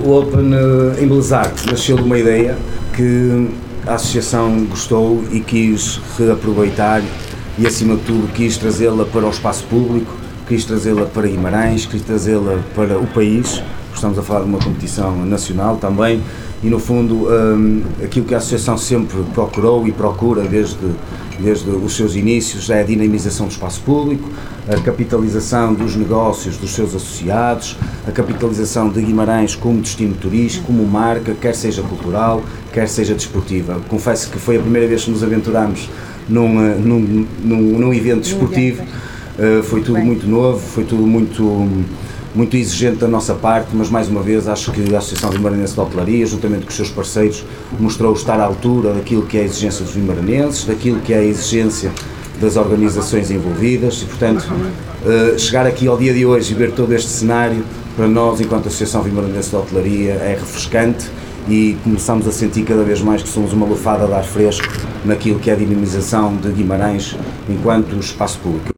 O Open em Belezar nasceu de uma ideia que a associação gostou e quis reaproveitar e, acima de tudo, quis trazê-la para o espaço público, quis trazê-la para Guimarães, quis trazê-la para o país. Estamos a falar de uma competição nacional também e, no fundo, aquilo que a associação sempre procurou e procura desde os seus inícios é a dinamização do espaço público, a capitalização dos negócios dos seus associados, a capitalização de Guimarães como destino turístico, como marca, quer seja cultural, quer seja desportiva. Confesso que foi a primeira vez que nos aventurámos num evento desportivo, foi tudo muito novo, foi tudo muito exigente da nossa parte, mas mais uma vez acho que a Associação Vimaranense de Hotelaria, juntamente com os seus parceiros, mostrou estar à altura daquilo que é a exigência dos vimaranenses, daquilo que é a exigência das organizações envolvidas e, portanto, chegar aqui ao dia de hoje e ver todo este cenário, para nós, enquanto Associação Vimaranense de Hotelaria, é refrescante e começamos a sentir cada vez mais que somos uma lufada de ar fresco naquilo que é a dinamização de Guimarães enquanto espaço público.